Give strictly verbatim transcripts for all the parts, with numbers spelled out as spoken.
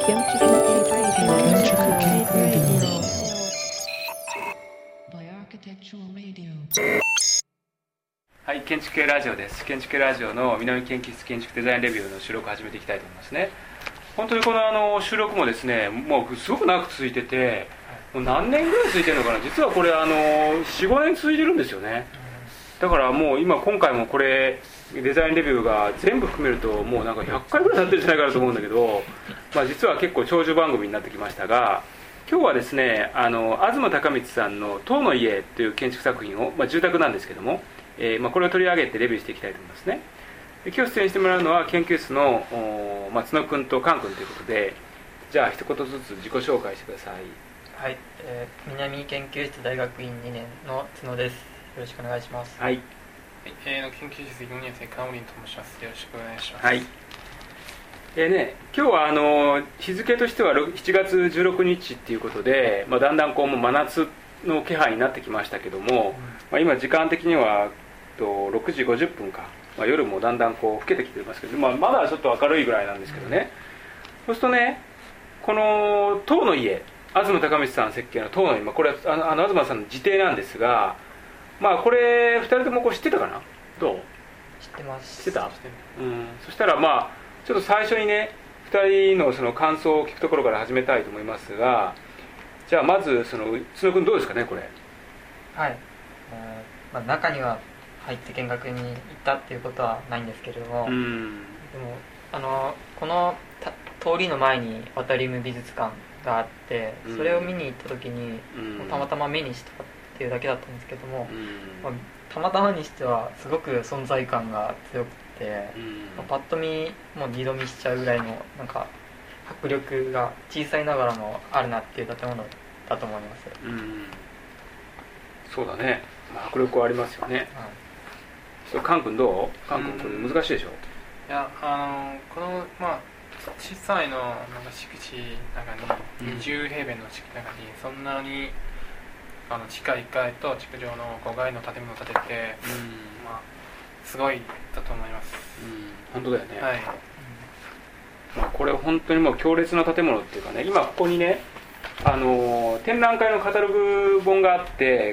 はい、建築系ラジオです。建築系ラジオの南研究室建築デザインレビューの収録を始めていきたいと思いますね。本当にこのあの収録もですね、もうすごく長く続いてて、もう何年ぐらい続いてるのかな。実はこれあの よん,ご 年続いてるんですよね。だからもう今今回もこれデザインレビューが全部含めるともうなんかひゃっかいぐらいになってるんじゃないかなと思うんだけど、まあ、実は結構長寿番組になってきましたが、今日はですね、あの東孝光さんの塔の家という建築作品を、まあ、住宅なんですけども、えーまあ、これを取り上げてレビューしていきたいと思いますね。で今日出演してもらうのは研究室の、まあ、角君と菅君ということで、じゃあ一言ずつ自己紹介してください。 はい、えー、南研究室大学院にねんの角です。よろしくお願いします。 はい、 えー、研究室よねん生カオリンと申します。よろしくお願いします。 はい。えーね、今日はあの日付としてはしちがつじゅうろくにちっていうことで、まあ、だんだんこうもう真夏の気配になってきましたけども、うんまあ、今時間的にはとろくじごじゅっぷんか、まあ、夜もだんだんこう更けてきてますけど、まあ、まだちょっと明るいぐらいなんですけどね、うん、そうするとね、この塔の家、東孝光さん設計の塔の家、まあ、これはあのあの東さんの自邸なんですが、まあ、これふたりともこう知ってたかな。どう？ 知ってます。 知ってた？うん、そしたらまあちょっと最初にねふたりのその感想を聞くところから始めたいと思いますが、じゃあまずその角君どうですかねこれ。 はい、えーまあ、中には入って見学に行ったっていうことはないんですけれども、うん、でもあのこの通りの前にワタリウム美術館があって、それを見に行った時に、うん、たまたま目にしたっていうだけだったんですけども、うんまあ、たまたまにしてはすごく存在感が強くて、うんまあ、パッと見もう二度見しちゃうぐらいのなんか迫力が小さいながらもあるなっていう建物だと思います。 うん、そうだね、まあ、迫力はありますよね。はい、そう菅君どう？菅君これ難しいでしょ。 いやあのこのまあ小さいのなんか敷地の中ににじゅうへいべいの敷地の中にそんなにあの地下いっかいと築城のごかいの建物を建てて、うんまあ、すごいだと思います。 うん、本当だよね。 はい、 まあ、これ本当にもう強烈な建物っていうかね、今ここにねあの展覧会のカタログ本があって、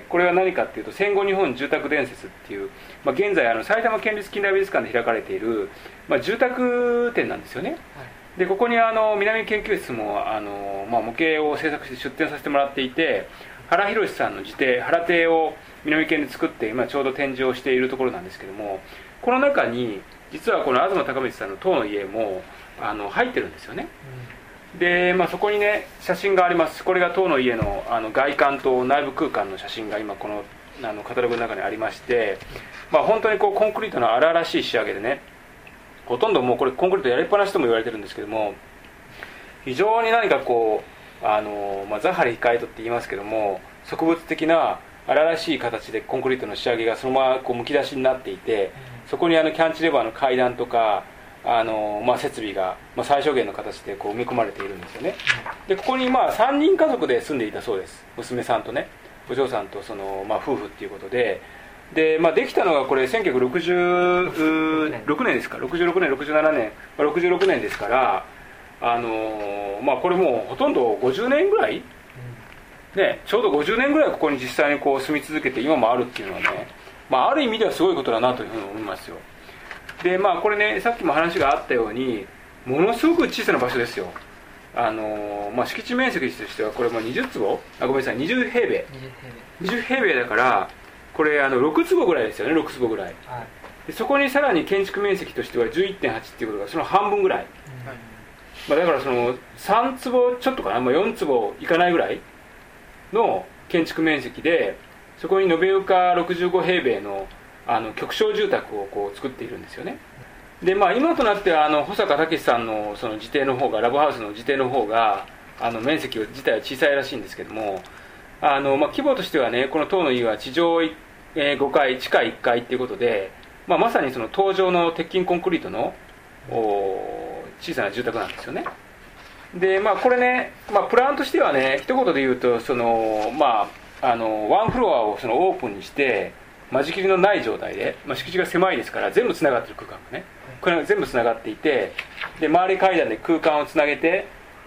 これは何かっていうと戦後日本住宅伝説っていう、まあ、現在あの埼玉県立近代美術館で開かれている、まあ、住宅展なんですよね。はい、でここにあの南研究室もあの、まあ、模型を制作して出展させてもらっていて、原宏さんの自邸原邸を南県で作って今ちょうど展示をしているところなんですけども、この中に実はこの東孝光さんの塔の家もあの入ってるんですよね。うん、で、まあ、そこにね写真があります。これが塔の家 の, あの外観と内部空間の写真が今このあのカタログの中にありまして、まあ、本当にこうコンクリートの荒々しい仕上げでね、ほとんどもうこれコンクリートやりっぱなしとも言われてるんですけども、非常に何かこうあのまあ、ザハリ控えとって言いますけども、植物的な荒々しい形でコンクリートの仕上げがそのままこうむき出しになっていて、そこにあのキャンチレバーの階段とかあの、まあ、設備が、まあ、最小限の形でこう埋め込まれているんですよね。でここにまあさんにん家族で住んでいたそうです。娘さんとねお嬢さんとその、まあ、夫婦っていうことで、で、まあ、できたのがこれせんきゅうひゃくろくじゅうろくねんですか、ろくじゅうろくねんろくじゅうななねん、まあ、ろくじゅうろくねんですから、あのまあ、これもうほとんどごじゅうねんぐらい、ね、ちょうどごじゅうねんぐらいここに実際にこう住み続けて今もあるっていうのはね、まあ、ある意味ではすごいことだなというふうに思いますよ。でまあこれね、さっきも話があったようにものすごく小さな場所ですよ。あの、まあ、敷地面積としてはこれもにじゅうつぼあごめんなさいにじゅうへいべいにじゅうへいべいだからこれあのろくつぼぐらいですよね。ろくつぼぐらい、はい、でそこにさらに建築面積としては じゅういってんはち っていうことがその半分ぐらい、うんまあ、だからそのさんつぼちょっとかな、まあ、よんつぼいかないぐらいの建築面積で、そこに延べ床ろくじゅうごへいべい の, あの極小住宅をこう作っているんですよね。で、まあ、今となってはあの保坂武さん の, その自邸の方がラブハウスの自邸の方があの面積自体は小さいらしいんですけども、あの、まあ、規模としてはねこの塔の家は地上ごかい地下いっかいっていうことで、まあ、まさにその塔上の鉄筋コンクリートの小さな住宅なんですよね。でまあこれね、まあ、プランとしてはね一言で言うとその、まあ、あのワンフロアをそのオープンにして間仕切りのない状態で、まあ、敷地が狭いですから全部つながってる空間がねこれが全部つながっていて、で周り階段で空間をつなげて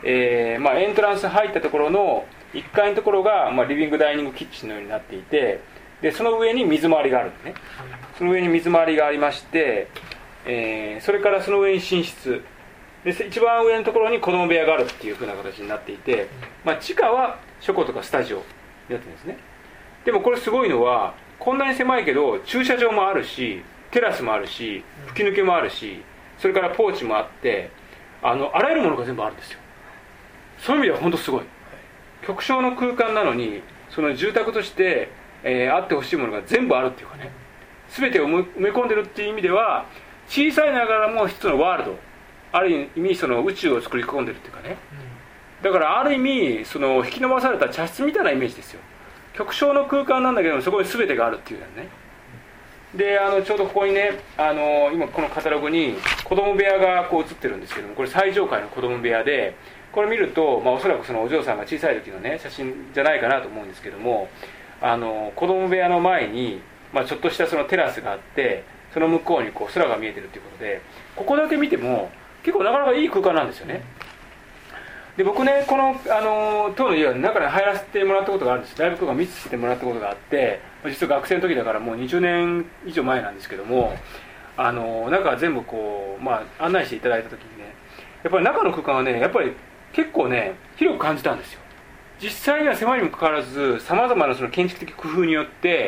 えーまあ、エントランス入ったところのいっかいのところが、まあ、リビングダイニングキッチンのようになっていて、でその上に水回りがあるんですね。その上に水回りがありまして、えー、それからその上に寝室で、一番上のところに子供部屋があるっていう風な形になっていて、まあ、地下は書庫とかスタジオになってるんですね。でもこれすごいのは、こんなに狭いけど駐車場もあるし、テラスもあるし、吹き抜けもあるし、それからポーチもあって、あのあらゆるものが全部あるんですよ。そういう意味では本当すごい極小の空間なのに、その住宅として、えー、あってほしいものが全部あるっていうかね、全てを埋め込んでるっていう意味では、小さいながらも一つのワールド、ある意味その宇宙を作り込んでるっていうかね、だからある意味その引き伸ばされた茶室みたいなイメージですよ。極小の空間なんだけどそこに全てがあるっていうのね。であのちょうどここにね、あの今このカタログに子供部屋がこう写ってるんですけども、これ最上階の子供部屋で、これ見ると、まあ、おそらくそのお嬢さんが小さい時のね写真じゃないかなと思うんですけども、あの子供部屋の前に、まあ、ちょっとしたそのテラスがあって、その向こうにこう空が見えてるということで、ここだけ見ても結構なかなかいい空間なんですよね。で僕ね、この、あの当の家は中に入らせてもらったことがあるんです。大学が見せてもらったことがあって、実は学生の時だからもうにじゅうねん以上前なんですけども、あの中は全部こう、まあ、案内していただいた時にね、やっぱり中の空間はね、やっぱり結構ね広く感じたんですよ。実際には狭いにもかかわらず、さまざまなその建築的工夫によって、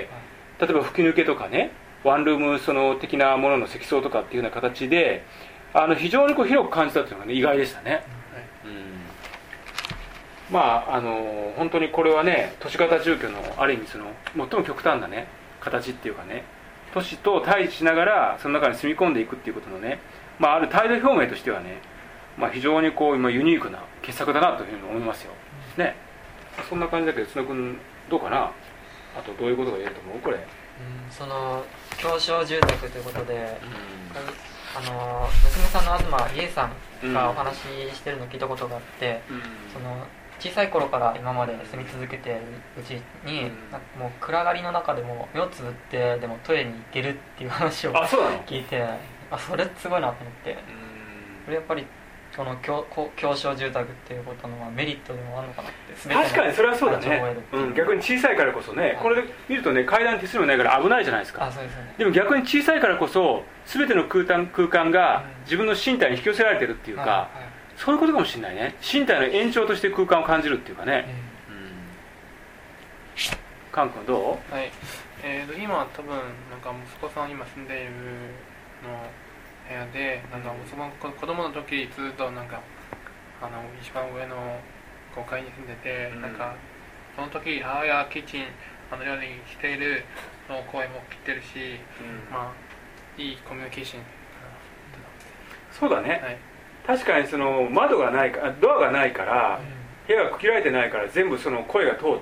例えば吹き抜けとかね、ワンルームその的なものの積層とかっていうような形で、あの非常にこう広く感じたっていうのが、ね、意外でしたね。うん、まああの本当にこれはね、都市型住居のある意味その最も極端なね形っていうかね、都市と対峙しながらその中に住み込んでいくっていうことのね、まあ、ある態度表明としてはね、まあ、非常にこう今ユニークな傑作だなというふうに思いますよ、ね。そんな感じだけど、角君どうかな。あとどういうことが言えると思うこれ。うん、 その狭小住宅ということで、うん、あの娘さんの東理恵さんがお話ししてるのを聞いたことがあって、うん、その小さい頃から今まで住み続けているうちに、うん、なんかもう暗がりの中でも目をつぶってでもトイレに行けるっていう話を聞いて、あ、それすごいなと思って、うん、それやっぱりこの狭小住宅っていうことのメリットでもあるのかなって。 確かにそれはそうだね、うん、逆に小さいからこそね、はい、これで見るとね階段手すりもないから危ないじゃないですか。 あ、そうですね。 でも逆に小さいからこそ全ての空間、空間が自分の身体に引き寄せられてるっていうか、うん、はいはい、そういうことかもしれないね。身体の延長として空間を感じるっていうかね、うんうん、カン君どう？はい、えー、と今多分なんか息子さん今住んでいるの部屋で、なんか息子の子供の時ずっとなんかあの一番上のごかいに住んでて、うん、なんかその時母親キッチンあの料理しているの声も聞いてるし、うん、まあいいコミュニケーション。 そうだね、はい、確かにその窓がないかドアがないから、うん、部屋が区切られてないから全部その声が通って、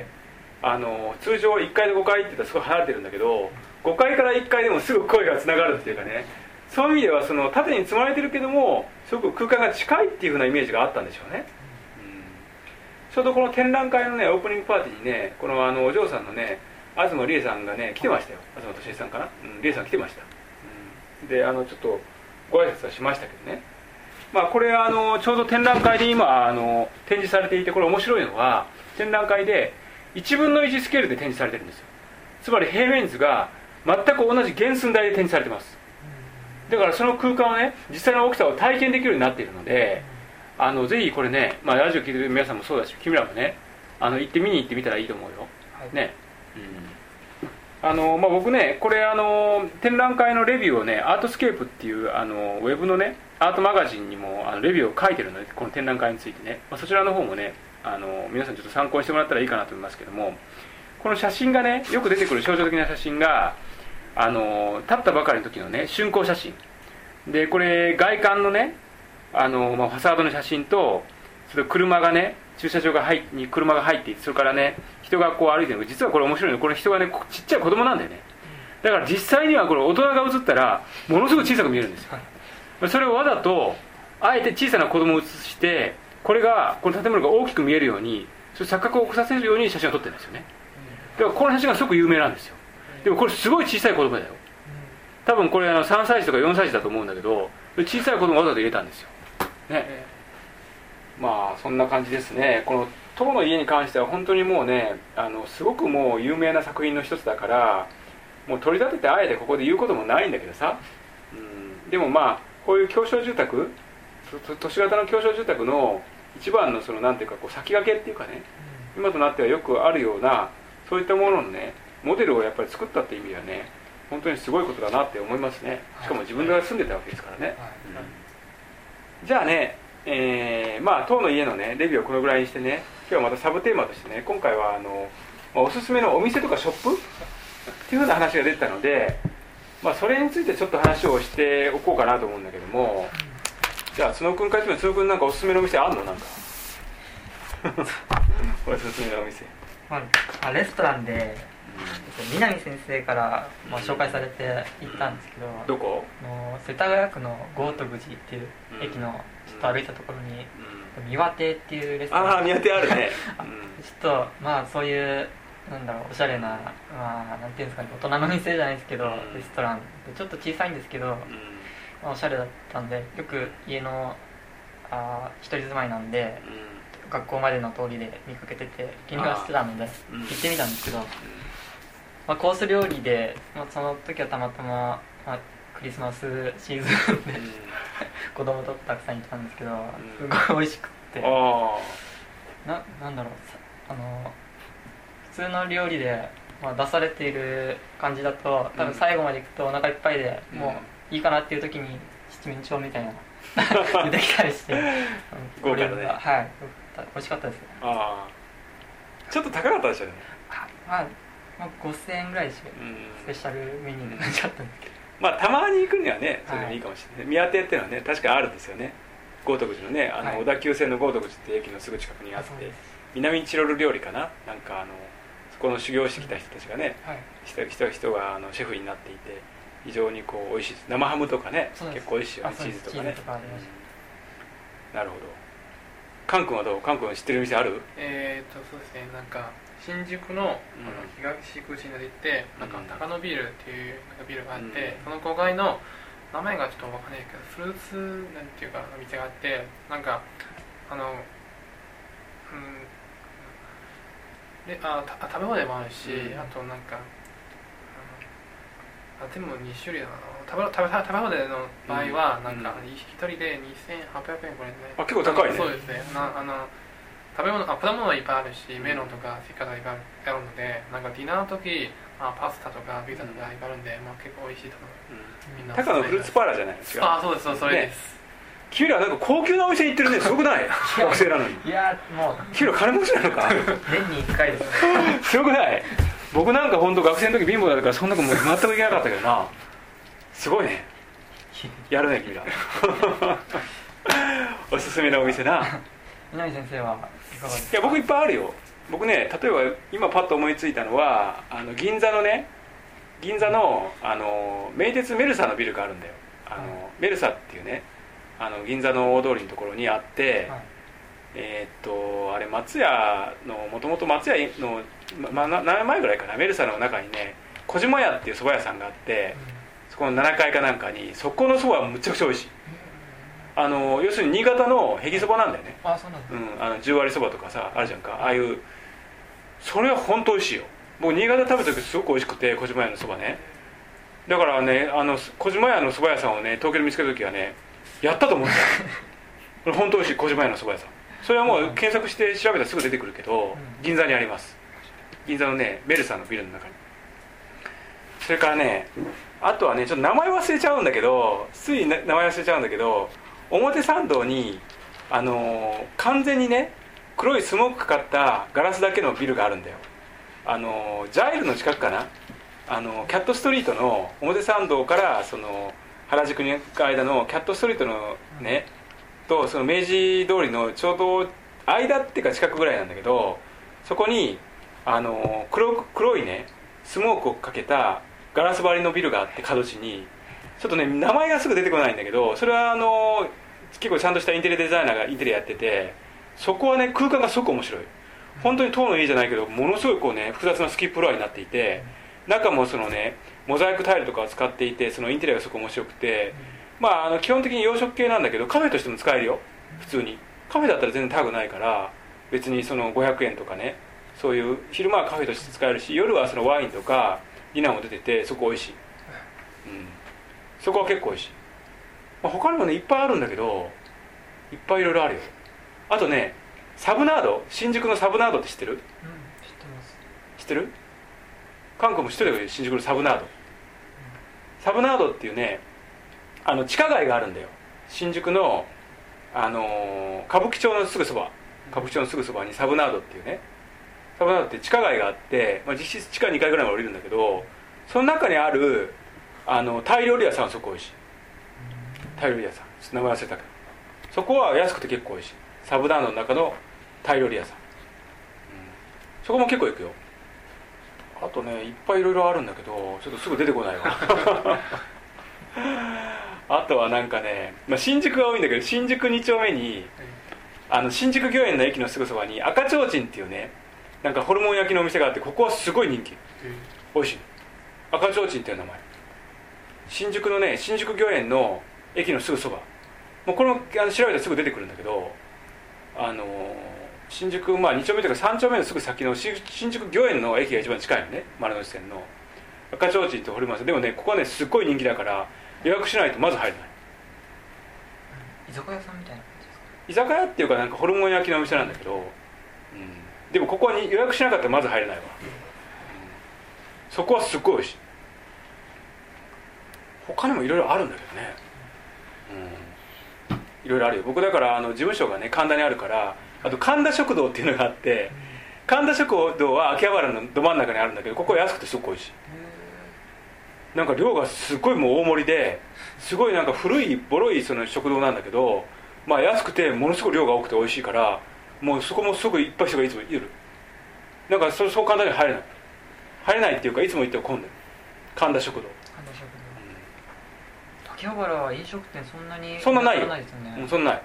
あの通常いっかいとごかいって言ったらすごい離れてるんだけど、ごかいからいっかいでもすぐ声がつながるっていうかね、そういう意味ではその縦に積まれてるけどもすごく空間が近いっていう風なイメージがあったんでしょうね、うん、ちょうどこの展覧会のねオープニングパーティーにね、このあのお嬢さんのね東理恵さんがね来てましたよ。東俊恵さんかな、うん、理恵さん来てました、うん、であのちょっとご挨拶はしましたけどね、まあ、これあのちょうど展覧会で今あの展示されていて、これ面白いのは展覧会でいちぶんのいちスケールで展示されてるんですよ。つまり平面図が全く同じ原寸大で展示されてます。だからその空間をね実際の大きさを体験できるようになっているので、あのぜひこれね、まあ、ラジオ聞いてる皆さんもそうだし君らもねあの行って見に行ってみたらいいと思うよ、はい、ね、うん、あのまあ、僕ねこれあの展覧会のレビューをねアートスケープっていうあのウェブのねアートマガジンにもあのレビューを書いてるので、この展覧会についてね、まあ、そちらの方もねあの皆さんちょっと参考にしてもらったらいいかなと思いますけども、この写真がねよく出てくる象徴的な写真があの立ったばかりの時のね竣工写真で、これ外観のねあの、まあ、ファサードの写真と、それ車がね駐車場が入に車が入っていて、それからね人がこう歩いてるの、実はこれ面白いの、これ人がねちっちゃい子供なんだよね。だから実際にはこれ大人が写ったらものすごく小さく見えるんですよ。それをわざとあえて小さな子供を写して、これがこの建物が大きく見えるように、そういう錯覚を起こさせるように写真を撮ってるんですよね。だからこの写真がすごく有名なんですよ。でもこれすごい小さい子供だよ。多分これあのさんさい児とかよんさい児だと思うんだけど、小さい子供をわざと入れたんですよ、ね。 まあそんな感じですね。この塔の家に関しては本当にもうね、あのすごくもう有名な作品の一つだから、もう取り立ててあえてここで言うこともないんだけどさ、うん、でもまあこういう狭小住宅、都市型の狭小住宅の一番のそのなんていうかこう先駆けっていうかね、うん、今となってはよくあるようなそういったもののねモデルをやっぱり作ったっていう意味ではね、本当にすごいことだなって思いますね。しかも自分が住んでたわけですからね、はいはい、うん、じゃあね、えー、まあ塔の家のねレビューをこのぐらいにしてね、今日はまたサブテーマとしてね、今回はあのおすすめのお店とかショップっていうふうな話が出てたので、まあ、それについてちょっと話をしておこうかなと思うんだけども、じゃあ角君から言っても、角君なんかおすすめのお店あんの？なんかおすすめのお店、 まあ、レストランで南先生から、まあ、紹介されて行ったんですけど、 どこ？ の世田谷区の豪徳寺っていう駅のちょっと歩いたところに、うん、三輪亭っていうレストラン、 ああ三輪亭あるねちょっとまあそういうなんだろう、おしゃれな、まあなんていうんですかね、大人の店じゃないですけど、うん、レストランでちょっと小さいんですけど、うん、まあ、おしゃれだったんで、よく家のあ一人住まいなんで、うん、学校までの通りで見かけてて気にはしてたので、うん、行ってみたんですけど、まあ、コース料理で、まあ、その時はたまたま、まあ、クリスマスシーズンで、うん、子供とたくさんいたんですけど、すごい美味しくって、な, なんだろうあの普通の料理で、まあ、出されている感じだと多分最後までいくとお腹いっぱいで、うん、もういいかなっていう時に七面鳥みたいな出てきたりして豪華だね、 はい、美味しかったですね。 ああ、ちょっと高かったでしょうね。 まあ、まあ、ごせんえんぐらいでしょ、うん、スペシャルメニューになっちゃったんですけど、 まあたまに行くにはねそれでもいいかもしれない、はい、宮邸っていうのはね確かあるんですよね。豪徳寺のね、あの、はい、小田急線の豪徳寺って駅のすぐ近くにあって、南チロル料理かな、なんかあのそこの修行してきた人たちがね、はい、人, 人, 人があのシェフになっていて非常にこう美味しいです。生ハムとかね結構美味しいよね、チーズとかね。かうん、なるほど。カン君はどう？カン君知ってる店ある？ えー、っとそうですね、なんか新宿 の, あの東口に出て行って、うん、なんか高野ビールっていうなんかビールがあって、うん、そのごかいの名前がちょっとわかんないけどフルーツなんていうか店があって、なんかあのうんであた食べ物でもあるし、うん、あとなんかあでもに種類だな。食べ食べ食べ物での場合はなんかひとりでにせんはっぴゃくえんこれね。 あ、結構高いね。 そうですね。なあの食べ物あ果物はいっぱいあるし、メロンとかスイカとかいっぱいあるので、なんかディナーの時、まあ、パスタとかピザとかいっぱいあるんで、まあ、結構美味しいと思う、うん、みんな高野フルーツパーラーじゃないですか。 あ、そうです、それです、ね、 君らなんか高級なお店に行ってるね。すごくない？学生なのに。 いやもう君ら金持ちなのか？ 年にいっかいですね。 すごくない？僕なんか本当学生の時貧乏だったからそんなことも全くいけなかったけどな。すごいね。やるね君ら。おすすめのお店な。 南先生はいかがですか？ いや僕いっぱいあるよ。僕ね、例えば今パッと思いついたのはあの銀座のね銀座のあの名鉄メルサのビルがあるんだよ。あの、はい、メルサっていうねあの銀座の大通りのところにあって、はい、えー、っとあれ松屋のもともと松屋の、ま、何年前ぐらいかな、メルサの中にね小島屋っていう蕎麦屋さんがあって、うん、そこのななかいかなんかにそこの蕎麦はむちゃくちゃ美味しい。あの要するに新潟のへぎそばなんだよね。 あ、そうなんですね。 うん、あの十割そばとかさあるじゃんか、ああいうそれは本当美味しいよ。僕新潟食べた時すごく美味しくて、小島屋のそばね。だからね、あの小島屋のそば屋さんをね東京で見つけた時はねやったと思ったこれ本当美味しい小島屋のそば屋さん。それはもう検索して調べたらすぐ出てくるけど、銀座にあります。銀座のねメルサのビルの中に。それからね、あとはねちょっと名前忘れちゃうんだけどつい名前忘れちゃうんだけど表参道にあのー、完全にね黒いスモークかかったガラスだけのビルがあるんだよ。あのー、ジャイルの近くかな、あのー、キャットストリートの表参道からその原宿に行く間のキャットストリートのねとその明治通りのちょうど間っていうか近くぐらいなんだけど、そこにあのー、黒, 黒いねスモークをかけたガラス張りのビルがあって、角地にちょっとね名前がすぐ出てこないんだけど、それはあの結構ちゃんとしたインテリデザイナーがインテリアやってて、そこはね空間がすごく面白い。本当に塔の家じゃないけどものすごいこうね複雑なスキーフロアになっていて、中もそのねモザイクタイルとかを使っていて、そのインテリアがすごく面白くて、まああの基本的に洋食系なんだけどカフェとしても使えるよ普通に。 カフェだったら全然高くないから別にそのごひゃくえんとかね、そういう昼間はカフェとして使えるし、夜はそのワインとかディナーも出ててそこ美味しい、うん、そこは結構美味しい、まあ、他にもねいっぱいあるんだけど、いっぱいいろいろあるよ。あとねサブナード、新宿のサブナードって知ってる？うん、知ってます。 知ってる？韓国も知ってるよ、新宿のサブナード、うん、サブナードっていうね、あの地下街があるんだよ、新宿の、あのー、歌舞伎町のすぐそば、歌舞伎町のすぐそばにサブナードっていうね、サブナードって地下街があって、まあ、実質地下にかいぐらいまで降りるんだけど、その中にあるあのタイ料理屋さんはそこ美味しい。タイ料理屋さん、ちょっと名前忘れたけど、そこは安くて結構美味しい。サブナードの中のタイ料理屋さん、うん、そこも結構行くよ。あとねいっぱいいろいろあるんだけどちょっとすぐ出てこないわあとはなんかね、まあ、新宿が多いんだけど、新宿に丁目にあの新宿御苑の駅のすぐそばに赤ちょうちんっていうね、なんかホルモン焼きのお店があって、ここはすごい人気、美味しい。赤ちょうちんっていう名前、新宿のね新宿御苑の駅のすぐそば、もうこれもあの調べたらすぐ出てくるんだけど、あのー、新宿、まあに丁目というかさん丁目のすぐ先の新宿御苑の駅が一番近いのね、丸の内線の赤ちょうちんってホルモン屋さんでもね、ここはねすっごい人気だから予約しないとまず入れない。 居酒屋さんみたいな感じですか？ 居酒屋っていうかなんかホルモン焼きのお店なんだけど、うん、でもここは予約しなかったらまず入れないわ、うん、そこはすっごい美味しい。他にもいろいろあるんだけどね、うん、いろいろあるよ。僕だからあの事務所がね神田にあるから、あと神田食堂っていうのがあって、神田食堂は秋葉原のど真ん中にあるんだけど、ここは安くてすごく美味しい。なんか量がすごいもう大盛りで、すごいなんか古いボロいその食堂なんだけど、まあ安くてものすごい量が多くて美味しいから、もうそこもすごいいっぱい人がいつもいる。なんか そ, そう簡単に入れない入れないっていうか、いつも行っても混んでる。神田食堂、 神田食堂、うん、秋葉原は飲食店そんなにそんなないよ、 ないですよね、 うん、そんなない。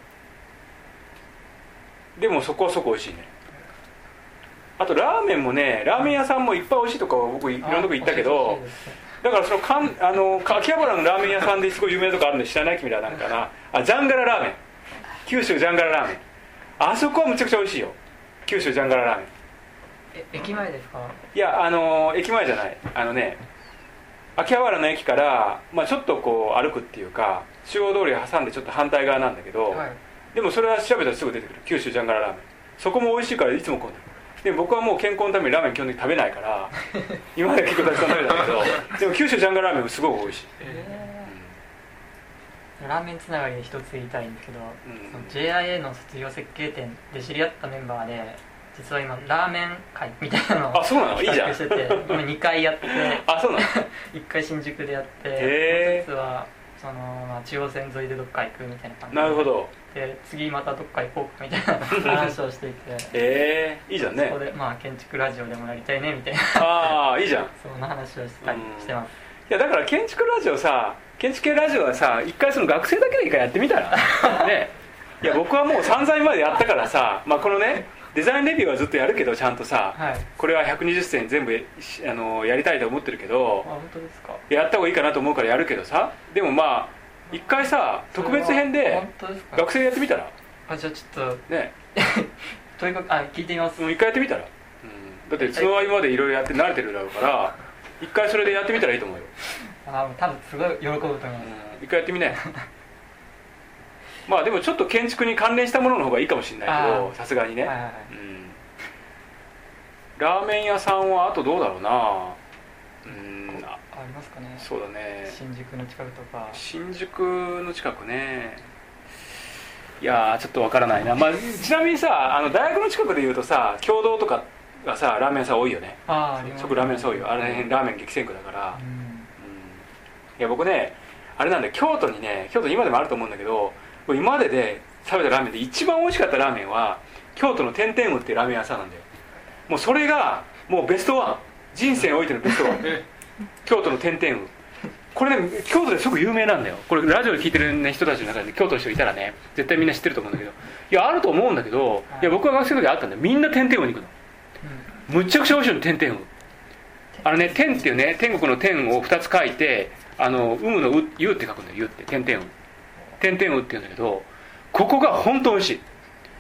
でもそこはそこ美味しいね。あとラーメンもね、ラーメン屋さんもいっぱい美味しいとか僕いろんなとこ行ったけど、だからそのかんあの秋葉原のラーメン屋さんですごい有名なとこあるんで知らない？君らなんかなあ、ジャンガララーメン、九州ジャンガララーメン、あそこはむちゃくちゃ美味しいよ、九州ジャンガララーメン。 え、駅前ですか？ いや、あの駅前じゃない、あのね秋葉原の駅から、まあ、ちょっとこう歩くっていうか中央通りを挟んでちょっと反対側なんだけど、はい、でもそれは調べたらすぐ出てくる、九州ジャンガララーメン。そこも美味しいからいつも混んでる。で僕はもう健康のためにラーメン基本的に食べないから今まで結構たくさん食べたけどでも九州ジャンガラーメンもすごく美味しい、 えーうん、ラーメンつながりで一つ言いたいんですけど、うん、その ジェイアイエー の卒業設計展で知り合ったメンバーで、実は今ラーメン会みたいなのを企画してて、今にかいやってあ、そうなのいっかい新宿でやって、実はその、まあ、中央線沿いでどっか行くみたいな感じで、 なるほど、 で次またどっか行こうかみたいな話をしていてえー、いいじゃんね。 そこで、まあ、建築ラジオでもやりたいねみたいなああ、いいじゃんそんな話をしたりしてます。 いやだから建築ラジオさ、建築系ラジオはさ、一回その学生だけでいいからやってみたらね。いや僕はもう散々今までやったからさ、まあこのねデザインレビューはずっとやるけど、ちゃんとさ、はい、これはひゃくにじゅっせん全部あのやりたいと思ってるけど、 あ、本当ですか？ やった方がいいかなと思うからやるけどさ、でもまあ一回さ特別編で学生でやってみたら。 あ、じゃあちょっとねとにかくあ聞いてみます。 もう一回やってみたら、うん、だってその合間でいろいろやって慣れてるだろうから一回それでやってみたらいいと思うよ。 あ、多分すごい喜ぶと思います、 うん、一回やってみねまあでもちょっと建築に関連したものの方がいいかもしれないけど、さすがにね、はいはいはい、うん、ラーメン屋さんはあとどうだろうな、 うん、あ, ありますかね。 そうだね、 新宿の近くとか。 新宿の近くね、いやちょっとわからないな、まあ、ちなみにさ、あの大学の近くでいうとさ、経堂とかがさラーメン屋さん多いよね。 ああ、ありますね。 そこラーメン屋さん多いよ、あれ辺ラーメン激戦区だから、うんうん、いや僕ねあれなんだよ、京都にね、京都に今でもあると思うんだけど、今までで食べたラーメンで一番美味しかったラーメンは京都の天天うっていうラーメン屋さんなんだよ。もうそれがもうベストワン、人生においてのベストワン京都の天天う、これね京都ですごく有名なんだよ。これラジオで聞いてる、ね、人たちの中で京都の人いたらね絶対みんな知ってると思うんだけど、いやあると思うんだけど、いや僕は学生の時あったんだよ。みんな天天うに行くの、うん、むっちゃくちゃ美味しいの天天う。あのね、天っていうね、天国の天をふたつ書いて、あの有無のう、湯って書くんだよ、湯って天天う、天天うって言うんだけど、ここが本当美味しい。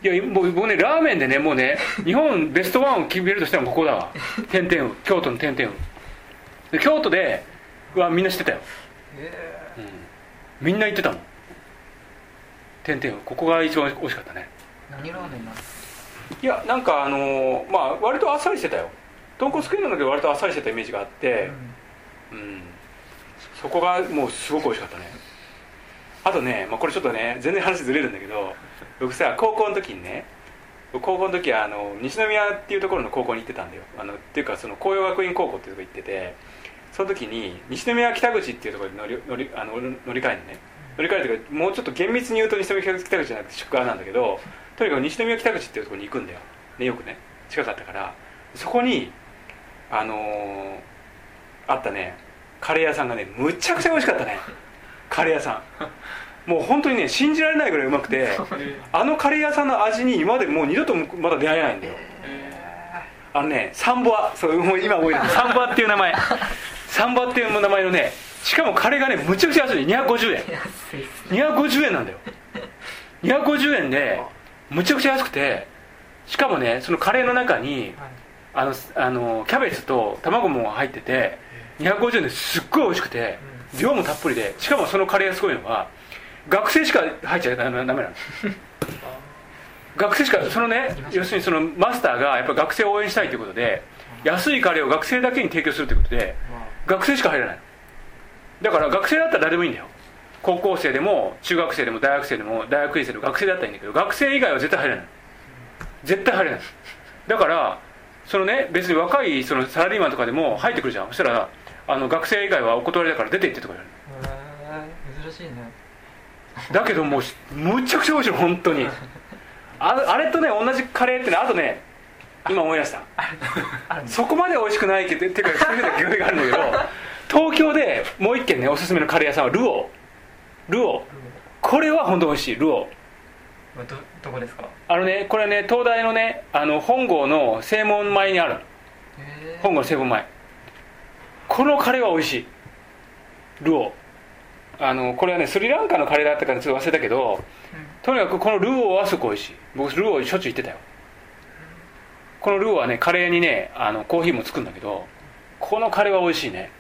いやもう僕ねラーメンでねもうね日本ベストワンを決めるとしてもここだわ点々京都の点々で京都ではみんな知ってたよ、 えーうん、みんな言ってたもん点々ここが一番美味しかったね。 何ラーメンなんですか？ いやなんかあのー、まあ割とあっさりしてたよ。豚骨系なんだけど割とあっさりしてたイメージがあって、うん、うん、そこがもうすごく美味しかったね。あとね、まあ、これちょっとね全然話ずれるんだけど僕さ高校の時にね高校の時はあの西宮っていうところの高校に行ってたんだよ。あのっていうかその紅葉学院高校っていうところに行ってて、その時に西宮北口っていうところで乗り乗りあの乗り換えにね乗り換えというかもうちょっと厳密に言うと西宮北口じゃなくて宿川なんだけど、とにかく西宮北口っていうところに行くんだよ、ね、よくね近かったから。そこにあのー、あったねカレー屋さんがねむちゃくちゃ美味しかったね。カレー屋さんもう本当にね信じられないぐらいうまくてあのカレー屋さんの味に今までもう二度とまだ出会えないんだよ。あのねサンボア、そうもう今覚えてるサンボアっていう名前サンボアっていう名前のね、しかもカレーがねむちゃくちゃ安い、にひゃくごじゅうえんにひゃくごじゅうえんなんだよ。にひゃくごじゅうえんでむちゃくちゃ安くて、しかもねそのカレーの中にあのあのキャベツと卵も入っててにひゃくごじゅうえんですっごい美味しくて量もたっぷりで、しかもそのカレーがすごいのは学生しか入っちゃダメなの学生しかそのね要するにそのマスターがやっぱ学生を応援したいということで安いカレーを学生だけに提供するということで学生しか入らないの。だから学生だったら誰でもいいんだよ。高校生でも中学生でも大学生でも大学院生でも学生だったらいいんだけど、学生以外は絶対入れない、絶対入れない。だからそのね別に若いそのサラリーマンとかでも入ってくるじゃん。そしたらあの学生以外はお断りだから出て行ってとか言われる。 へー珍しいね。 だけどもうむちゃくちゃ美味しい本当に。 あ, あれとね同じカレーってね、あとね今思い出したそこまで美味しくないけどっていうかそういうような行為があるんだけど東京でもう一軒ねおすすめのカレー屋さんはルオルオこれは本当美味しい。ルオど, どこですか？ あのねこれね東大のねあの本郷の正門前にある。本郷の正門前、このカレーは美味しい。ルオあのこれはねスリランカのカレーだったからちょっと忘れたけど、うん、とにかくこのルオはすごい美味しい。僕ルオしょっちゅう行ってたよ。このルオはねカレーにねあのコーヒーもつくんだけど、このカレーは美味しいね。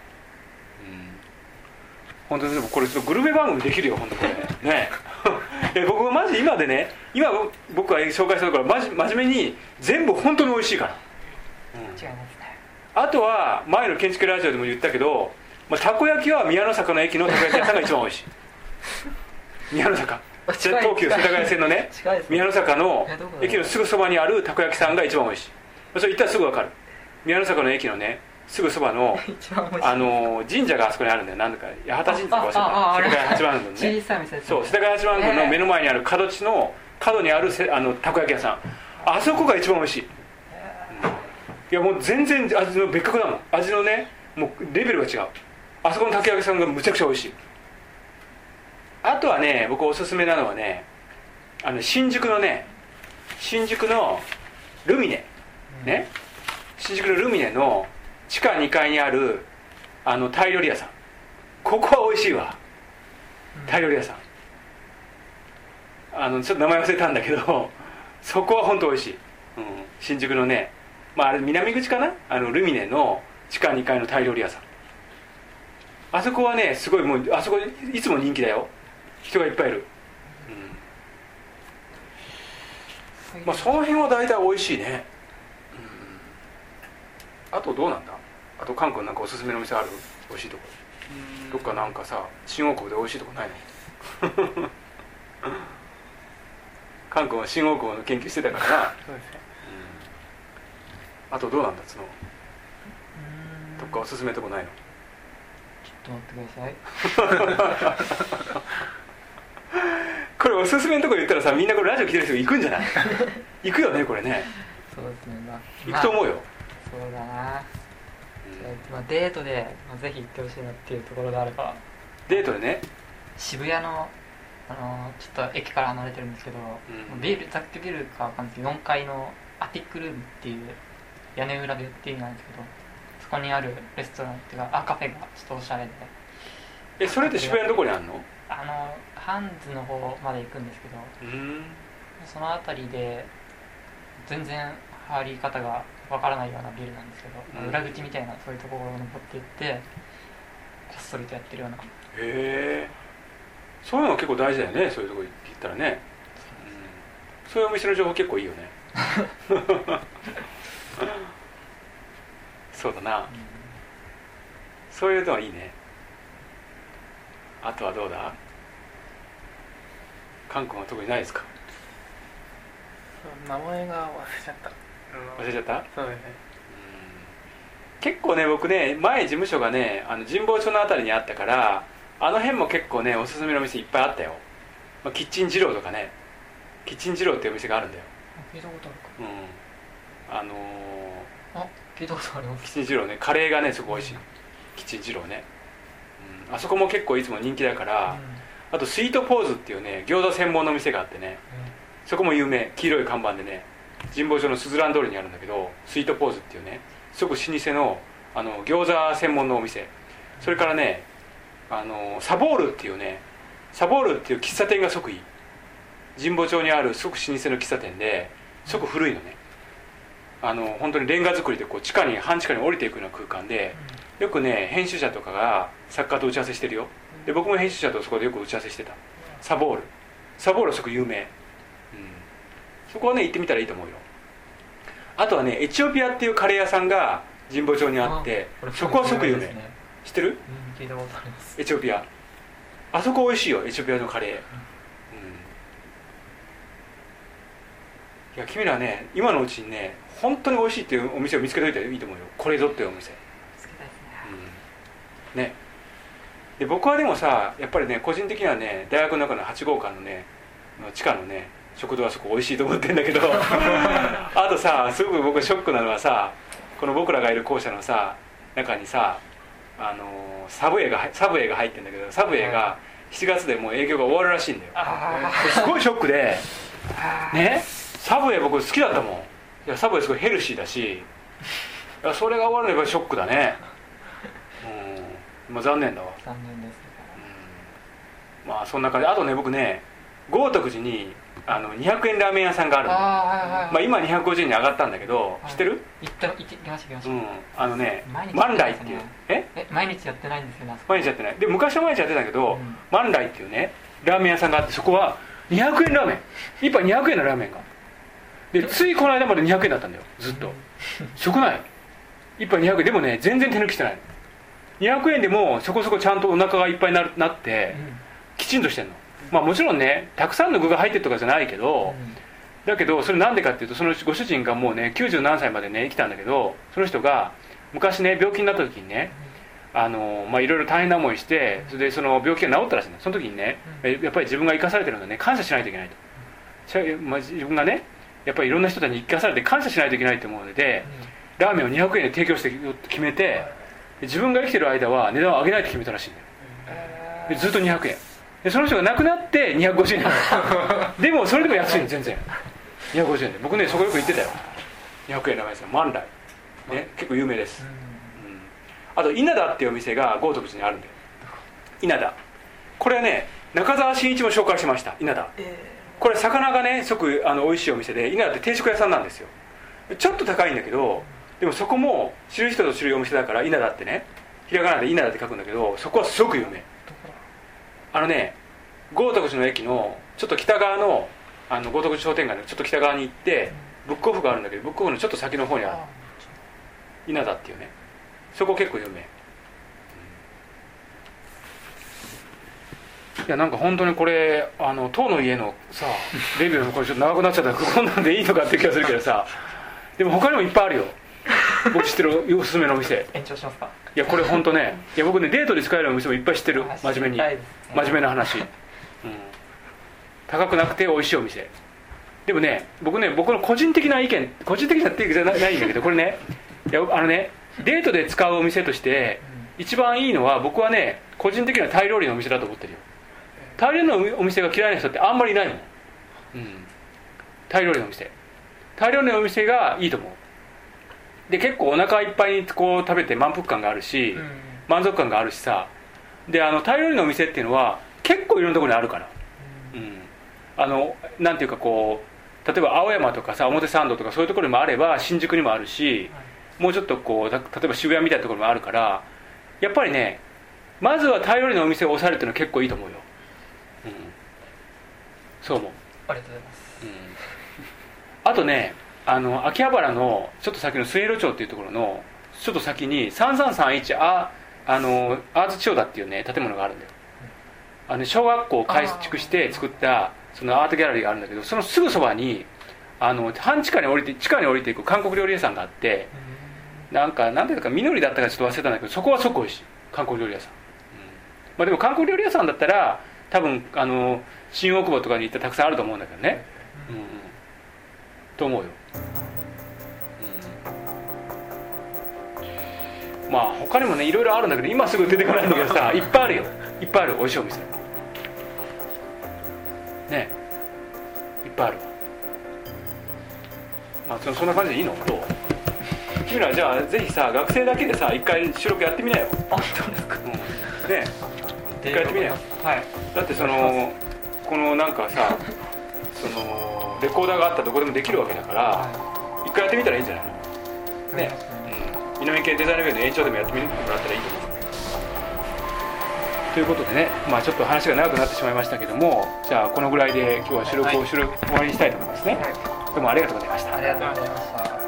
本当にでもこれちょっとグルメ番組できるよ本当これねえ僕マジ今でね今僕が紹介したところマジ真面目に全部本当に美味しいから、 うん、違いますね。 あとは前の建築ラジオでも言ったけど、まあ、たこ焼きは宮の坂の駅のたこ焼き屋さんが一番美味しい宮の坂東急世田谷線のね宮の坂の駅のすぐそばにあるたこ焼きさんが一番美味しい。それ言ったらすぐ分かる。宮の坂の駅のねすぐそばのあの神社があそこにあるんだよ。なんだか八幡神社とか忘れた世田谷八幡宮のね小さい店ですね。 そう世田谷八幡宮の目の前にある角地の角にあるせあのたこ焼き屋さん、あそこが一番美味しい。いやもう全然味の別格だもん。味のねもうレベルが違う。あそこのたこ焼きさんがむちゃくちゃ美味しい。あとはね僕おすすめなのはねあの新宿のね新宿のルミネね、新宿のルミネの地下にかいにあるあのタイ料理屋さん、ここは美味しいわ。タイ料理屋さんあのちょっと名前忘れたんだけどそこは本当美味しい、うん、新宿のね、まあ、あれ南口かな、あのルミネの地下にかいのタイ料理屋さん、あそこはねすごいもうあそこいつも人気だよ。人がいっぱいいる、うん、まあその辺は大体美味しいね、うん、あとどうなんだ、あとカン君なんかおすすめの店ある？美味しいとこどっかなんかさ新大久保で美味しいとこないの？カン君は新大久保の研究してたからな。そうですね、うん、あとどうなんだそのどっかおすすめとこないの？ ちょっと待ってくださいこれおすすめのとこ言ったらさみんなこれラジオ来てる人行くんじゃない？行くよねこれね。 そうですね、まあ、 行くと思うよ、まあ、 そうだな、うんまあ、デートで、まあ、ぜひ行ってほしいなっていうところであればデートでね渋谷の、あのー、ちょっと駅から離れてるんですけど、うん、ビル雑居ビルかわかんないですけどよんかいのアティックルームっていう屋根裏部っていうのなんですけど、そこにあるレストランっていうかあカフェがちょっとおしゃれで。 えそれって渋谷のどこにあるの？ あのハンズの方まで行くんですけど、 うんその辺りで全然入り方がわからないようなビルなんですけど、うん、裏口みたいなそういうところを登っていってこっそりとやってるような。へえ、そういうの結構大事だよね、そういうとこ行ったらね、うん、そういうお店の情報結構いいよねそうだな、うん、そういうのはいいね。あとはどうだ、カン君は特にないですか？ 名前が忘れちゃった。 忘れちゃった？ そうですね。 結構ね、僕ね、前事務所がね、あの神保町のあたりにあったから、あの辺も結構ね、おすすめの店いっぱいあったよ。まあ、キッチン二郎とかね、キッチン二郎っていうお店があるんだよ。 聞いたことあるか。うん。あのー、 あ、聞いたことあります。 キッチン二郎ね、カレーがね、すごい美味しい。うん、キッチン二郎ね、うん。あそこも結構いつも人気だから、うん、あとスイートポーズっていうね、餃子専門の店があってね、うん、そこも有名、黄色い看板でね、神保町のスズラン通りにあるんだけど、スイートポーズっていうね、すごく老舗のあの餃子専門のお店。それからね、あのサボールっていうね、サボールっていう喫茶店がすごくいい。神保町にあるすごく老舗の喫茶店ですごく古いのね。あの本当にレンガ造りでこう地下に半地下に降りていくような空間で、よくね編集者とかが作家と打ち合わせしてるよ。で僕も編集者とそこでよく打ち合わせしてた。サボールサボールはすごく有名、うん、そこはね行ってみたらいいと思うよ。あとはねエチオピアっていうカレー屋さんが神保町にあって、そこはすごく有名、ね、知ってる？ うん、聞いたことあります。 エチオピア、あそこ美味しいよ、エチオピアのカレー、うん、いや君らね今のうちにね本当に美味しいっていうお店を見つけておいたらいいと思うよ。これぞっていうお店、うん、ね。で僕はでもさ、やっぱりね個人的にはね大学の中のはち号館のねの地下のね食堂はそこ美味しいと思ってるんだけどあとさ、すごく僕ショックなのはさ、この僕らがいる校舎のさ中にさ、あのー、サブウェイがサブウェイが入ってるんだけど、サブウェイがしちがつでもう営業が終わるらしいんだよ。すごいショックでね、サブウェイ僕好きだったもん。いやサブウェイすごいヘルシーだし、いやそれが終わるのはやっぱりショックだね。うん、まあ、残念だわ。 残念ですね、 うん、まあそんな感じ。あとね僕ね豪徳寺にあのにひゃくえんラーメン屋さんがあるんだよ。あ、はいはいはい、まあ、今にひゃくごじゅうえんに上がったんだけど、はい、知ってる？ 行った行って行きました行きました、うん、 あのね万来っていう、 ええ毎日やってないんですよね。 毎日やってない。で昔は毎日やってたけど、うん、万来っていうねラーメン屋さんがあって、そこはにひゃくえんラーメン、一杯にひゃくえんのラーメンがで、ついこの間までにひゃくえんだったんだよ、ずっと。しょくない？一杯にひゃくえんでもね全然手抜きしてない。にひゃくえんでもそこそこちゃんとお腹がいっぱいに な, なって、うん、きちんとしてんの。まあもちろんねたくさんの具が入ってるとかじゃないけど、うん、だけどそれなんでかっていうと、そのご主人がもうねきゅうじゅうなんさいまでね生きたんだけど、その人が昔ね病気になった時にね、あのまあいろいろ大変な思いして、それでその病気が治ったらしいんだ。その時にねやっぱり自分が生かされてるのでね感謝しないといけないと、まあ、自分がねやっぱりいろんな人たちに生かされて感謝しないといけないと思うので、ラーメンをにひゃくえんで提供して決めて、自分が生きてる間は値段を上げないと決めたらしいんだよ。でずっとにひゃくえんで、その人が亡くなってにひゃくごじゅうえんなのでもそれでも安いの全然にひゃくごじゅうえんで。僕ねそこよく行ってたよ。にひゃくえんのですよ、万来、ね、結構有名です、うん、あと稲田っていうお店が豪徳寺にあるんだよ。稲田、これはね中澤慎一も紹介しました。稲田、これ魚がねすごくあの美味しいお店で、稲田って定食屋さんなんですよ。ちょっと高いんだけど、でもそこも知る人ぞ知るお店だから、稲田ってねひらがなで稲田って書くんだけど、そこはすごく有名。あのね豪徳寺の駅のちょっと北側のあの豪徳寺商店街のちょっと北側に行ってブックオフがあるんだけど、ブックオフのちょっと先の方にある稲田っていうね、そこ結構有名。いやなんか本当にこれあの当の家のさレビューのこれちょっと長くなっちゃったらこんなんでいいのかって気がするけどさ、でも他にもいっぱいあるよ僕知ってるおすすめのお店。 延長しますか？ いやこれ本当ね、いや僕ねデートで使えるお店もいっぱい知ってる。真面目に、ね、真面目な話、うん、高くなくて美味しいお店。でもね僕ね僕の個人的な意見、個人的なっていうじゃないんだけど、これねいやあのねデートで使うお店として一番いいのは、僕はね個人的なタイ料理のお店だと思ってるよ。タイ料理のお店が嫌いな人ってあんまりいないもん、うん、タイ料理のお店タイ料理のお店がいいと思う。で結構お腹いっぱいにこう食べて満腹感があるし、うん、満足感があるしさ。であのタイ料理のお店っていうのは結構いろんなところにあるから、うん、 あのなんていうかこう例えば青山とかさ表参道とかそういうところにもあれば新宿にもあるし、はい、もうちょっとこう例えば渋谷みたいなところもあるから、やっぱりねまずはタイ料理のお店を抑えるっていうのは結構いいと思うよ、うん、そう思う。 ありがとうございます、うん、 あとねあの秋葉原のちょっと先の末広町っていうところのちょっと先にさんさんさんいちああのアーツ千代田っていうね建物があるんだよ。あの、ね、小学校を改築して作ったそのアートギャラリーがあるんだけど、そのすぐそばにあの半地下に降りて地下に降りていく韓国料理屋さんがあって、なんか何ていうかみのりだったかちょっと忘れたんだけど、そこはすごく美味しい韓国料理屋さん、うん、まあ、でも韓国料理屋さんだったら多分あの新大久保とかに行ってたくさんあると思うんだけどね、うんうん、と思うよ、うん、まあ他にもねいろいろあるんだけど今すぐ出てこないんだけどさいっぱいあるよ、いっぱいある美味しいお店ね、いっぱいあるわ。まあ そ, そんな感じでいいの？どう？君らじゃあぜひさ学生だけでさ一回収録やってみなよ。 あ、そうですか、 うん、ねえ一回やってみなよ、 はい、だってそのこのなんかさそのレコーダーがあったらどこでもできるわけだから、はい、一回やってみたらいいんじゃないのねえ、うん、南系デザインウェイの延長でもやってみてもらったらいいと思う。ということでね、まあ、ちょっと話が長くなってしまいましたけども、じゃあこのぐらいで今日は収録を終わりにしたいと思いますね、はい、どうもありがとうございました。 ありがとうございました。